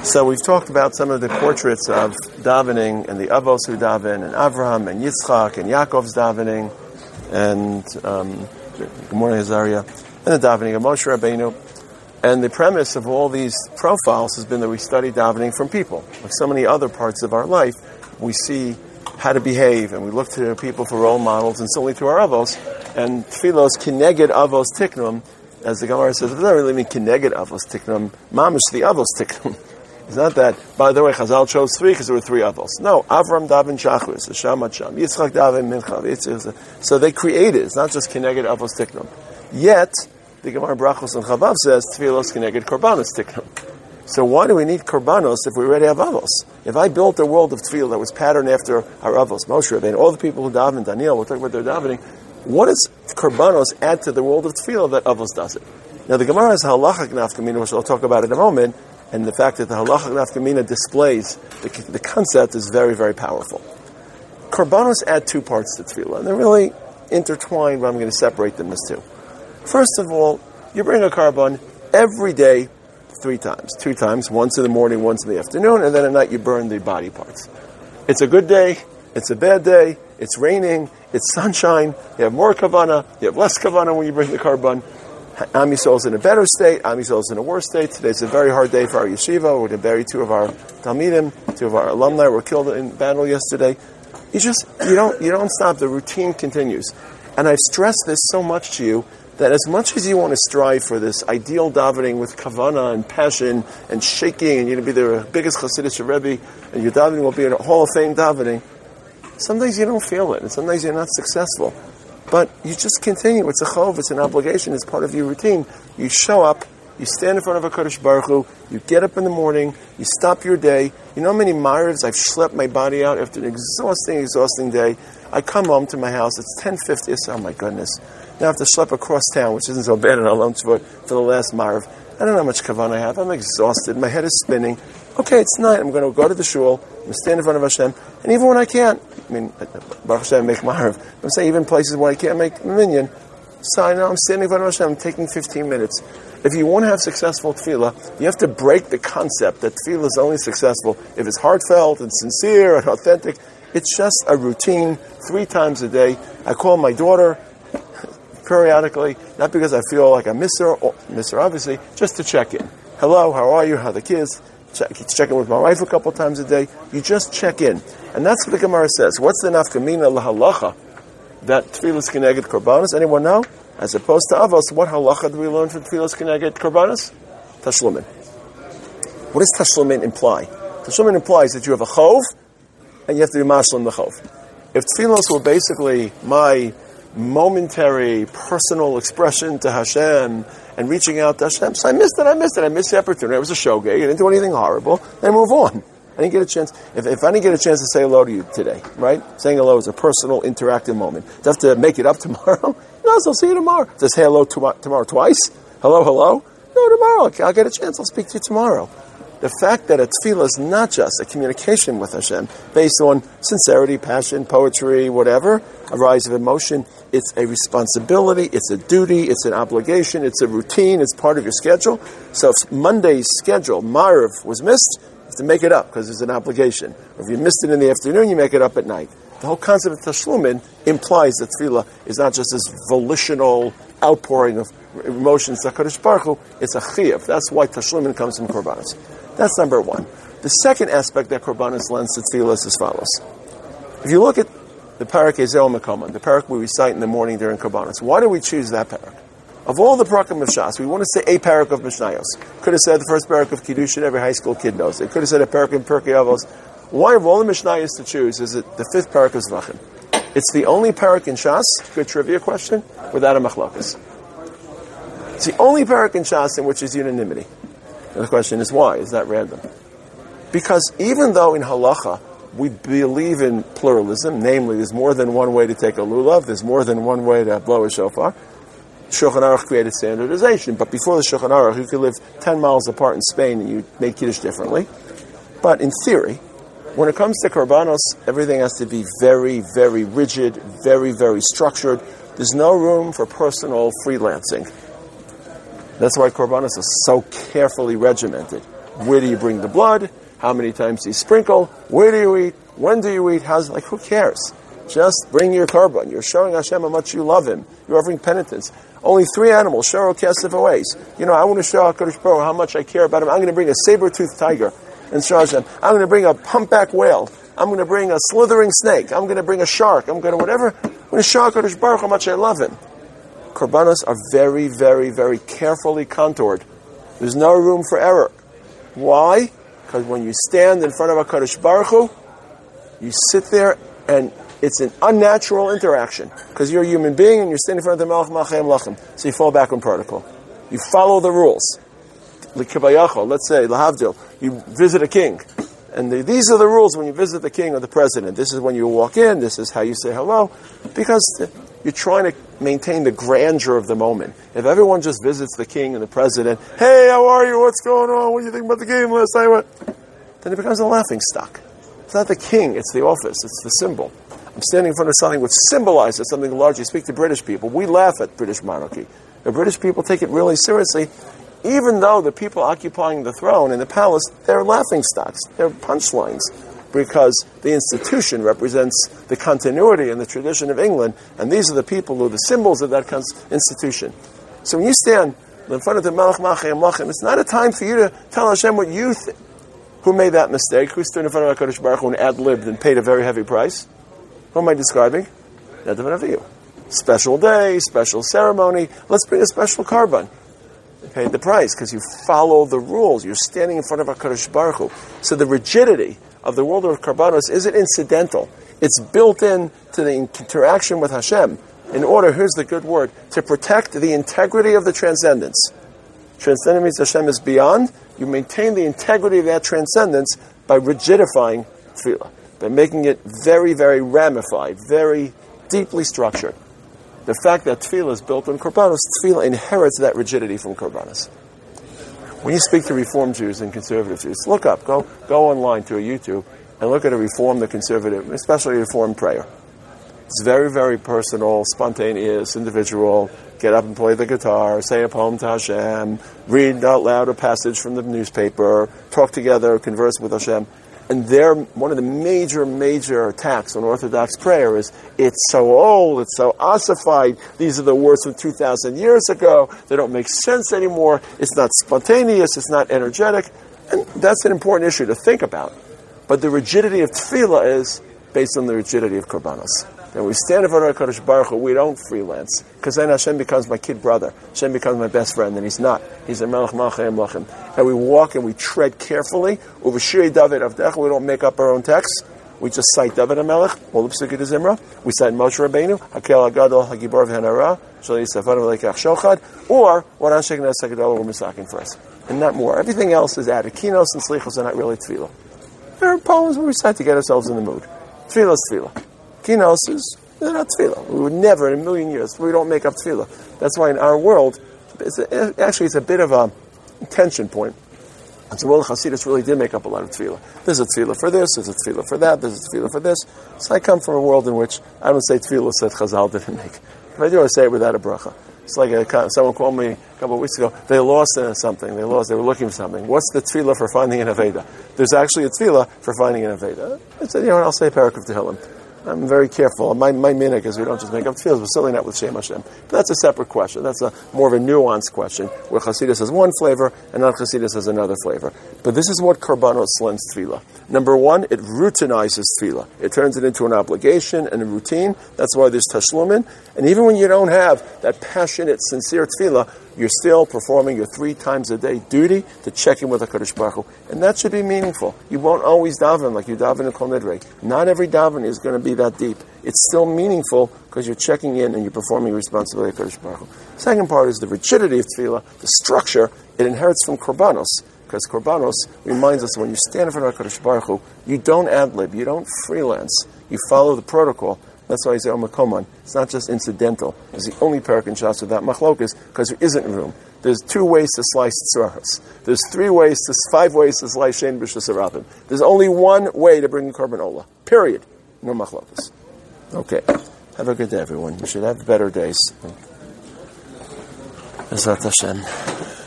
So we've talked about some of the portraits of davening and the Avos who daven, and Avraham and Yitzchak and Yaakov's davening, and good morning, Azariah, and the davening of Moshe Rabbeinu. And the premise of all these profiles has been that we study davening from people. Like so many other parts of our life, we see how to behave, and we look to people for role models, and certainly to our Avos. And Tfilos kineged Avos tiknum, as the Gemara says, it doesn't really mean kineged Avos tiknum, mamish the Avos tiknum. It's not that, by the way, Chazal chose three because there were three Avos. No, Avram daven Shachris, Sham Sham, Yitzchak daven Mincha. So they created, it's not just kineged Avos tiknum. Yet, the Gemara Brachos and Chavav says, Tfilos kineged Korbanos tiknum. So why do we need Korbanos if we already have Avos? If I built a world of Tefillah that was patterned after our Avos, Moshe Rabbeinu, all the people who daven, Daniel, we'll talk about their davening, what does Korbanos add to the world of Tefillah that Avos doesn't? Now the Gemara has halachic nafkamina, which I'll talk about in a moment, and the fact that the halachic nafkamina displays the concept is very, very powerful. Korbanos add two parts to Tefillah, and they're really intertwined, but I'm going to separate them as two. First of all, you bring a korban every day, 3 times. 2 times, once in the morning, once in the afternoon, and then at night you burn the body parts. It's a good day, it's a bad day, it's raining, it's sunshine, you have more kavanah, you have less kavanah when you bring the korban. Am Yisrael's in a better state, Am Yisrael's in a worse state. Today's a very hard day for our yeshiva. We're going to bury 2 of our talmidim, 2 of our alumni were killed in battle yesterday. You don't stop, the routine continues. And I've stressed this so much to you, that as much as you want to strive for this ideal davening with kavanah and passion and shaking, and you're going to be the biggest Hasidic Rebbe, and your davening will be in a Hall of Fame davening, some days you don't feel it, and some days you're not successful. But you just continue. It's a chov, it's an obligation, it's part of your routine. You show up, you stand in front of a Kodesh Baruch Hu, you get up in the morning, you stop your day. You know how many marivs I've schlepped my body out after an exhausting day? I come home to my house, it's 10:50, I say, oh my goodness. Now I have to schlep across town, which isn't so bad in our lunch for the last marv. I don't know how much kavanah I have. I'm exhausted. My head is spinning. Okay, it's night. I'm going to go to the shul. I'm going to stand in front of Hashem. And even when I can't, Baruch Hashem, make marv. I'm saying even places where I can't make minyan. So I know I'm standing in front of Hashem. I'm taking 15 minutes. If you want to have successful tefillah, you have to break the concept that tefillah is only successful if it's heartfelt and sincere and authentic. It's just a routine 3 times a day. I call my daughter periodically, not because I feel like I miss her obviously, just to check in. Hello, how are you? How are the kids? Check in with my wife a couple times a day. You just check in. And that's what the Gemara says. What's the nafkamina lahalacha that tefillas kineged korbanos? Anyone know? As opposed to Avos, what halacha do we learn from tefillas kineged korbanos? Tashlumin. What does tashlumin imply? Tashlumin implies that you have a chov, and you have to be mashlim the chov. If tefillos were basically my momentary personal expression to Hashem and reaching out to Hashem, so I missed it. I missed the opportunity. It was a shogeg. I didn't do anything horrible. Then move on. I didn't get a chance. If I didn't get a chance to say hello to you today, right? Saying hello is a personal, interactive moment. Do I have to make it up tomorrow? No, so I'll see you tomorrow. Does say hello tomorrow twice? Hello? No, tomorrow. I'll get a chance. I'll speak to you tomorrow. The fact that a tefillah is not just a communication with Hashem based on sincerity, passion, poetry, whatever, a rise of emotion, it's a responsibility, it's a duty, it's an obligation, it's a routine, it's part of your schedule. So if Monday's schedule, Marv, was missed, you have to make it up because it's an obligation. Or if you missed it in the afternoon, you make it up at night. The whole concept of tashlumin implies that tefillah is not just this volitional outpouring of emotions to HaKadosh Baruch Hu, it's a chiyuv. That's why tashlumin comes from korbanos. That's number one. The second aspect that korbanos lends to tefillah is as follows. If you look at the parak Ezeo Mekoma, the parak we recite in the morning during korbanos, why do we choose that parak? Of all the parakim of Shas, we want to say a parak of Mishnayos. Could have said the first parak of Kiddushin, every high school kid knows it. Could have said a parak in Pirkei Avos. Why of all the Mishnayos to choose is it the 5th parak of Zvachim? It's the only parak in Shas, good trivia question, without a machlokas. It's the only parak in Shas in which is unanimity. And the question is why? Is that random? Because even though in halacha we believe in pluralism, namely there's more than one way to take a lulav, there's more than one way to blow a shofar, Shulchan Aruch created standardization. But before the Shulchan Aruch, you could live 10 miles apart in Spain and you make Kiddush differently. But in theory, when it comes to korbanos, everything has to be very, very rigid, very, very structured. There's no room for personal freelancing. That's why korbanos are so carefully regimented. Where do you bring the blood? How many times do you sprinkle? Where do you eat? When do you eat? Who cares? Just bring your korban. You're showing Hashem how much you love Him. You're offering penitence. Only 3 animals, shoro, kesef, ways. I want to show HaKadosh Baruch Hu how much I care about Him. I'm going to bring a saber-toothed tiger and show Hashem. I'm going to bring a humpback whale. I'm going to bring a slithering snake. I'm going to bring a shark. I'm going to whatever. I'm going to show HaKadosh Baruch Hu how much I love Him. Korbanos are very, very, very carefully contoured. There's no room for error. Why? Because when you stand in front of HaKadosh Baruch Hu, you sit there and it's an unnatural interaction. Because you're a human being and you're standing in front of the Melech Malchayim Lachem. So you fall back on protocol. You follow the rules. L'kibayachol, let's say, Lahavdil, you visit a king. And these are the rules when you visit the king or the president. This is when you walk in. This is how you say hello. Because you're trying to maintain the grandeur of the moment. If everyone just visits the king and the president, hey, how are you? What's going on? What do you think about the game last night? Then it becomes a laughing stock. It's not the king, it's the office, it's the symbol. I'm standing in front of something which symbolizes something large. You speak to British people. We laugh at British monarchy. The British people take it really seriously, even though the people occupying the throne in the palace, they're laughing stocks. They're punchlines. Because the institution represents the continuity and the tradition of England, and these are the people who are the symbols of that institution. So when you stand in front of the Melech Malchayim Lachem, it's not a time for you to tell Hashem what you think. Who made that mistake? Who stood in front of HaKadosh Baruch Hu and ad-libbed and paid a very heavy price? Who am I describing? Nadav and Avihu. Special day, special ceremony. Let's bring a special korban. You paid the price because you follow the rules. You're standing in front of HaKadosh Baruch Hu. So the rigidity of the world of korbanos isn't incidental. It's built in to the interaction with Hashem in order, here's the good word, to protect the integrity of the transcendence. Transcendence means Hashem is beyond. You maintain the integrity of that transcendence by rigidifying tefillah, by making it very, very ramified, very deeply structured. The fact that tefillah is built on korbanos, tefillah inherits that rigidity from korbanos. When you speak to Reform Jews and conservative Jews, look up, go online to a YouTube and look at a Reform, the conservative, especially Reform prayer. It's very, very personal, spontaneous, individual. Get up and play the guitar, say a poem to Hashem, read out loud a passage from the newspaper, talk together, converse with Hashem. And one of the major attacks on Orthodox prayer is, it's so old, it's so ossified, these are the words from 2,000 years ago, they don't make sense anymore, it's not spontaneous, it's not energetic. And that's an important issue to think about. But the rigidity of tefillah is based on the rigidity of korbanos. And we stand in front of HaKadosh Baruch Hu, we don't freelance. Because then Hashem becomes my kid brother. Hashem becomes my best friend, and He's not. He's a Melech Malchayim Lachem. And we walk and we tread carefully. Over Shirei David Avdecha, we don't make up our own texts. We just cite David HaMelech, all the Pesukei de Zimra. We cite Moshe Rabbeinu, Hakel HaGadol, HaGibor V'Hanara, Shal Yisafanu V'Leikach Shochad, or what Anshe Knesset HaGadol were misaking for us. And not more. Everything else is added. Kinos and Slichos are not really tefillah. There are poems we recite to get ourselves in the mood. Tefillah is tefillah. Kinos is not tefillah. We would never in a million years. We don't make up tefillah. That's why in our world, it's a bit of a tension point. And so, Chassidus really did make up a lot of tefillah. There's a tefillah for this, there's a tefillah for that, there's a tefillah for this. So I come from a world in which I don't say tefillah that Chazal didn't make. If I do, I say it without a bracha. It's like someone called me a couple of weeks ago. They lost something. They were looking for something. What's the tefillah for finding an Aveda? There's actually a tefillah for finding an Aveda. I said, I'll say a parak of Tehillim. I'm very careful. My minhag is we don't just make up tefillahs, but certainly not with Shem Hashem. But that's a separate question. That's more of a nuanced question, where Chassidus has one flavor and non-Chassidus has another flavor. But this is what Korbanos lends tefillah. Number one, it routinizes tefillah. It turns it into an obligation and a routine. That's why there's tashlumin. And even when you don't have that passionate, sincere tefillah, you're still performing your 3 times a day duty to check in with HaKadosh Baruch Hu. And that should be meaningful. You won't always daven like you daven in Kol Nidrei. Not every daven is going to be that deep. It's still meaningful because you're checking in and you're performing your responsibility to HaKadosh Baruch Hu. Second part is the rigidity of tefillah, the structure. It inherits from Korbanos. Because Korbanos reminds us when you stand in front of HaKadosh Baruch Hu, you don't ad-lib, you don't freelance. You follow the protocol. That's why I say Omakoman. It's not just incidental. It's the only parak in Shas without machlokas because there isn't room. There's 2 ways to slice tzarahs. There's 5 ways to slice shein b'shasarabim. There's only one way to bring a korban olah. Period. No machlokas. Okay. Have a good day, everyone. You should have better days. Bezrat Hashem.